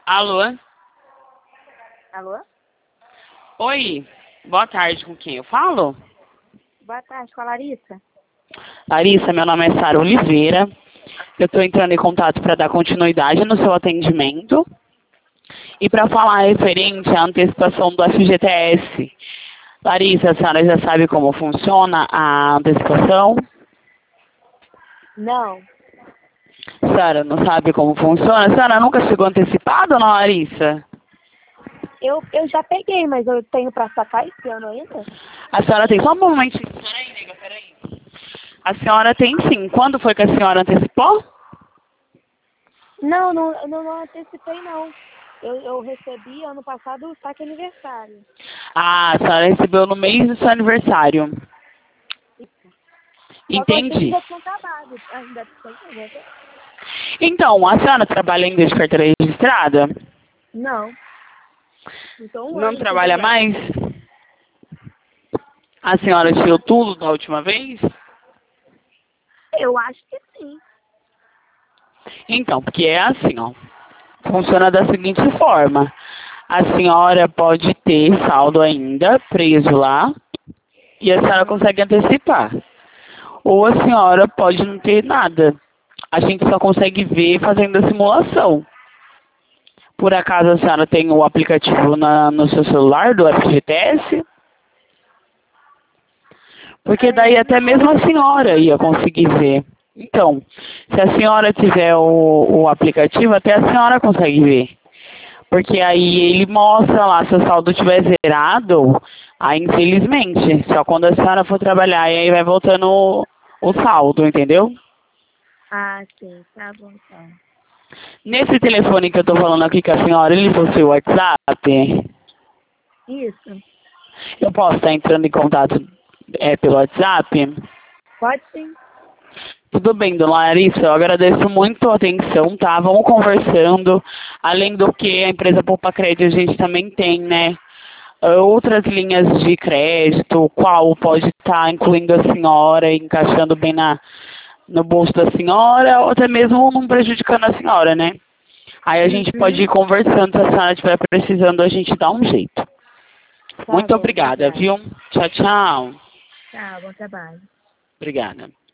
Alô? Alô? Oi, boa tarde, com quem eu falo? Boa tarde, com a Larissa. Larissa, meu nome é Sara Oliveira. Eu estou entrando em contato para dar continuidade no seu atendimento e para falar referente à antecipação do FGTS. Larissa, a senhora já sabe como funciona a antecipação? Não, A senhora não sabe como funciona? A senhora nunca chegou antecipada, não, Larissa? eu já peguei, mas eu tenho pra sacar esse ano ainda? A senhora tem só um momentinho. Peraí, nega, peraí. A senhora tem sim. Quando foi que a senhora antecipou? Não antecipei, não. Eu recebi ano passado o saque aniversário. Ah, a senhora recebeu no mês do seu aniversário. Só que eu achei que Entendi. já tinha acabado. Ainda tem, né? Então, a senhora trabalha ainda de carteira registrada? Não. Então um Não ano sem trabalha pegar. mais? A senhora tirou tudo da última vez? Eu acho que sim. Então, porque é assim, ó. Funciona da seguinte forma. A senhora pode ter saldo ainda preso lá e a senhora consegue antecipar. Ou a senhora pode não ter nada. A gente só consegue ver fazendo a simulação. Por acaso a senhora tem o aplicativo no seu celular do FGTS? Porque daí até mesmo a senhora ia conseguir ver. Então, se a senhora tiver o aplicativo, até a senhora consegue ver. Porque aí ele mostra lá, se o saldo estiver zerado, aí infelizmente, só quando a senhora for trabalhar, e aí vai voltando o saldo, entendeu? Ah, sim. Tá bom, então. Nesse telefone que eu tô falando aqui com a senhora, ele possui o WhatsApp? Isso. Eu posso estar entrando em contato pelo WhatsApp? Pode sim. Tudo bem, dona Larissa, eu agradeço muito a atenção, tá? Vamos conversando. Além do que, a empresa Poupa Crédito, a gente também tem, né? Outras linhas de crédito, qual pode estar incluindo a senhora, encaixando bem no bolso da senhora, ou até mesmo não prejudicando a senhora, né? Aí a gente pode ir Uhum. conversando, se a senhora estiver precisando, a gente dá um jeito. Tá Muito bom, obrigada, obrigada. viu? Tchau, tchau. Tá, bom trabalho. Obrigada.